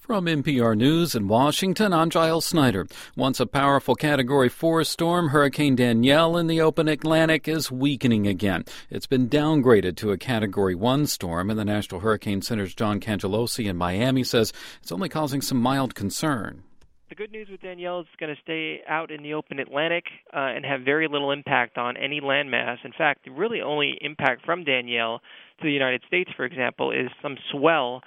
From NPR News in Washington, I'm Giles Snyder. Once a powerful Category 4 storm, Hurricane Danielle in the open Atlantic is weakening again. It's been downgraded to a Category 1 storm, and the National Hurricane Center's John Cangelosi in Miami says it's only causing some mild concern. The good news with Danielle is it's going to stay out in the open Atlantic and have very little impact on any landmass. In fact, the really only impact from Danielle to the United States, for example, is some swell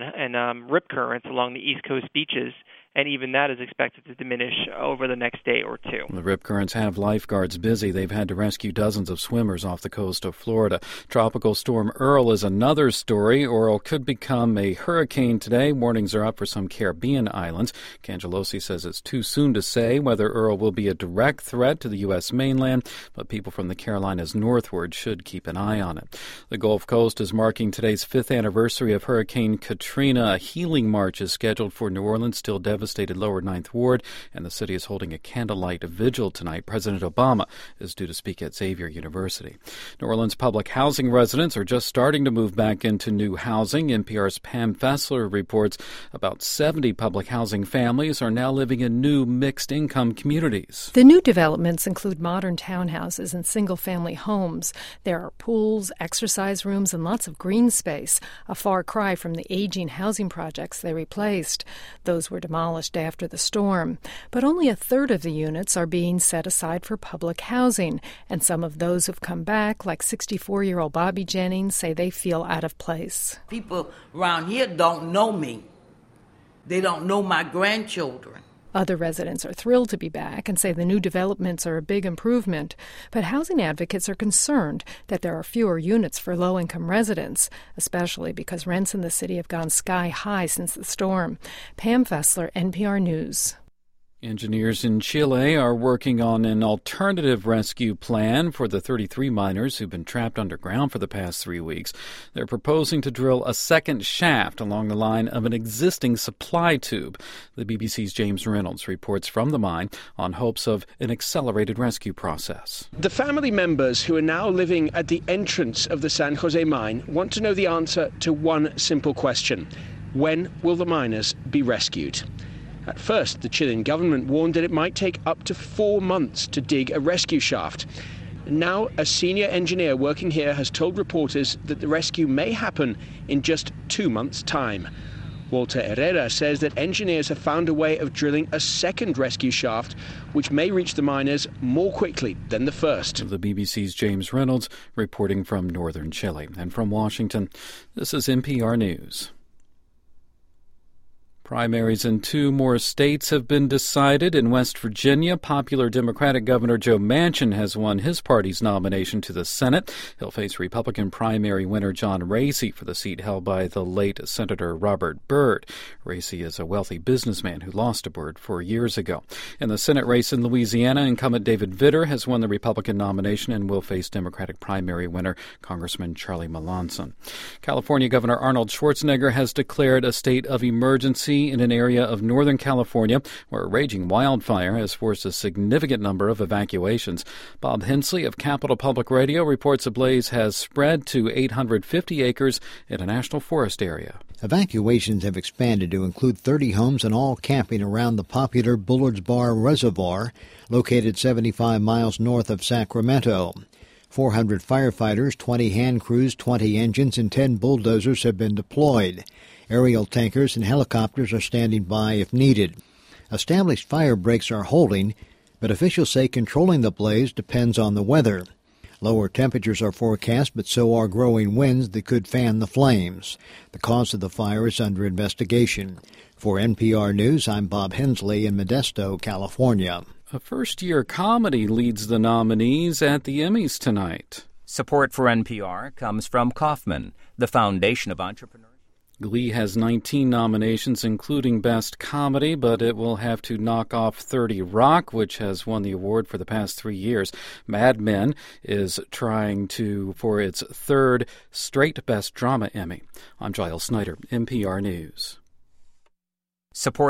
and rip currents along the East Coast beaches, and even that is expected to diminish over the next day or two. The rip currents have lifeguards busy. They've had to rescue dozens of swimmers off the coast of Florida. Tropical Storm Earl is another story. Earl could become a hurricane today. Warnings are up for some Caribbean islands. Cangelosi says it's too soon to say whether Earl will be a direct threat to the U.S. mainland, but people from the Carolinas northward should keep an eye on it. The Gulf Coast is marking today's 5th anniversary of Hurricane Katrina. A healing march is scheduled for New Orleans, still devastated lower Ninth Ward, and the city is holding a candlelight vigil tonight. President Obama is due to speak at Xavier University. New Orleans public housing residents are just starting to move back into new housing. NPR's Pam Fessler reports about 70 public housing families are now living in new mixed-income communities. The new developments include modern townhouses and single-family homes. There are pools, exercise rooms, and lots of green space, a far cry from the aging housing projects they replaced. Those were demolished after the storm. But only a third of the units are being set aside for public housing, and some of those who've come back, like 64-year-old Bobby Jennings, say they feel out of place. People around here don't know me. They don't know my grandchildren. Other residents are thrilled to be back and say the new developments are a big improvement. But housing advocates are concerned that there are fewer units for low-income residents, especially because rents in the city have gone sky high since the storm. Pam Fessler, NPR News. Engineers in Chile are working on an alternative rescue plan for the 33 miners who've been trapped underground for the past 3 weeks. They're proposing to drill a second shaft along the line of an existing supply tube. The BBC's James Reynolds reports from the mine on hopes of an accelerated rescue process. The family members who are now living at the entrance of the San Jose mine want to know the answer to one simple question. When will the miners be rescued? At first, the Chilean government warned that it might take up to 4 months to dig a rescue shaft. Now, a senior engineer working here has told reporters that the rescue may happen in just 2 months' time. Walter Herrera says that engineers have found a way of drilling a second rescue shaft, which may reach the miners more quickly than the first. The BBC's James Reynolds reporting from northern Chile. And from Washington, this is NPR News. Primaries in 2 more states have been decided. In West Virginia, popular Democratic Governor Joe Manchin has won his party's nomination to the Senate. He'll face Republican primary winner John Racy for the seat held by the late Senator Robert Byrd. Racy is a wealthy businessman who lost to Byrd 4 years ago. In the Senate race in Louisiana, incumbent David Vitter has won the Republican nomination and will face Democratic primary winner Congressman Charlie Melanson. California Governor Arnold Schwarzenegger has declared a state of emergency in an area of Northern California where a raging wildfire has forced a significant number of evacuations. Bob Hensley of Capitol Public Radio reports a blaze has spread to 850 acres in a national forest area. Evacuations have expanded to include 30 homes and all camping around the popular Bullards Bar Reservoir, located 75 miles north of Sacramento. 400 firefighters, 20 hand crews, 20 engines, and 10 bulldozers have been deployed. Aerial tankers and helicopters are standing by if needed. Established fire breaks are holding, but officials say controlling the blaze depends on the weather. Lower temperatures are forecast, but so are growing winds that could fan the flames. The cause of the fire is under investigation. For NPR News, I'm Bob Hensley in Modesto, California. A first-year comedy leads the nominees at the Emmys tonight. Support for NPR comes from Kauffman, the foundation of entrepreneurs. Glee has 19 nominations, including Best Comedy, but it will have to knock off 30 Rock, which has won the award for the past 3 years. Mad Men is trying for its 3rd straight Best Drama Emmy. I'm Giles Snyder, NPR News. Support